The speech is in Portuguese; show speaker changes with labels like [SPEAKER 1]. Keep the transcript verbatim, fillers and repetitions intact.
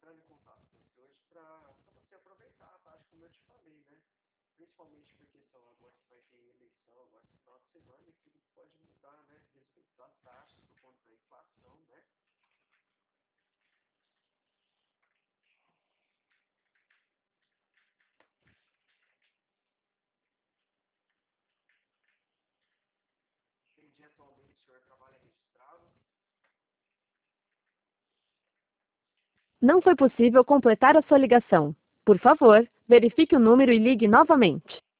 [SPEAKER 1] entrando em contato com você hoje para você aproveitar a taxa, como eu te falei, né? Principalmente porque só agora vai ter eleição, agora no final de semana, e tudo pode mudar, né? A respeito das taxas, por conta da inflação, né? Entendi, atualmente o senhor trabalha registrado.
[SPEAKER 2] Não foi possível completar a sua ligação. Por favor, verifique o número e ligue novamente.